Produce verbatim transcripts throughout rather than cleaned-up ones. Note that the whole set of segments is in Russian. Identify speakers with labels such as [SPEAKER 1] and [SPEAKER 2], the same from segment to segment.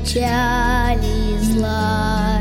[SPEAKER 1] печали и зла,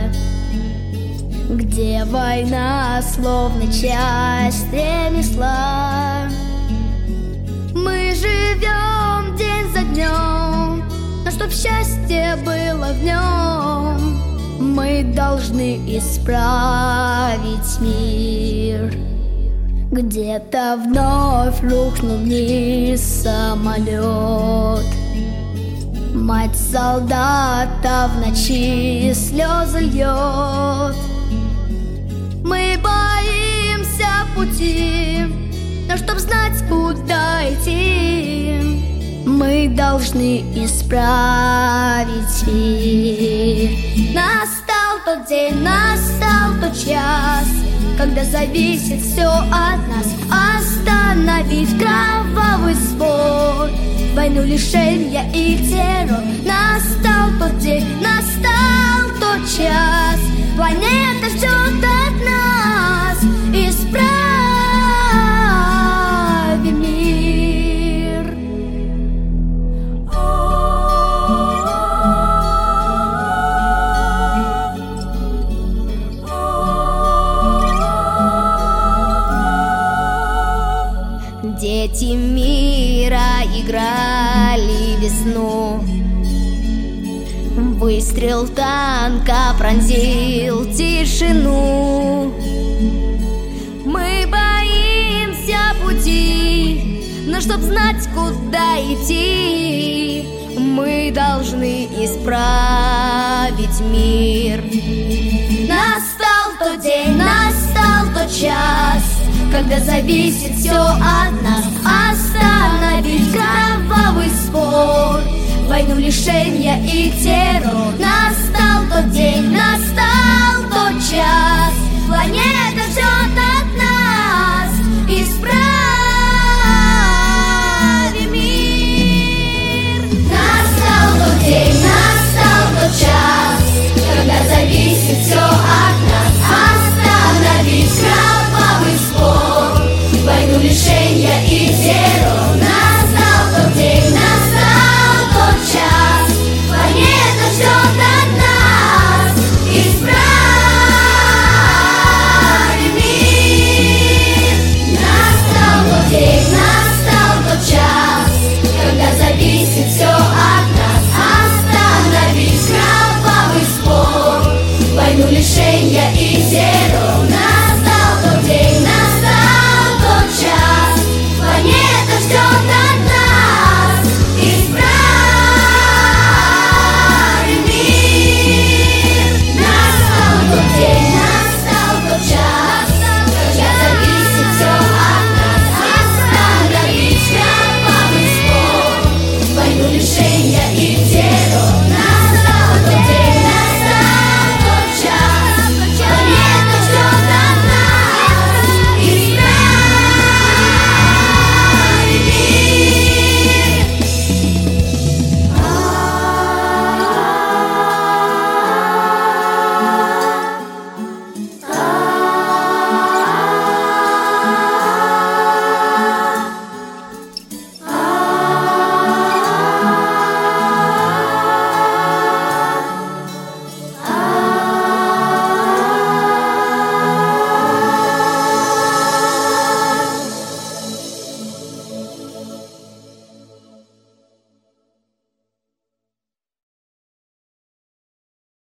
[SPEAKER 1] где война словно часть ремесла. Мы живем день за днем, но чтоб счастье было в нем, мы должны исправить мир. Где-то вновь рухнул вниз самолет, мать солдата в ночи слезы льет. Мы боимся пути, но чтоб знать, куда идти, мы должны исправить мир. Настал тот день, настал тот час, когда зависит все от нас. Остановить кровавый спор, войну, лишения и террор. Настал тот день, настал тот час, планета ждет от нас. Исправим мир. Дети мира играли весну, выстрел танка пронзил тишину. Мы боимся пути, но чтоб знать, куда идти, мы должны исправить мир. Настал тот день, настал тот час, когда зависит все от нас. Остановить кровавый спор, войну, лишения и террор. Настал тот день, настал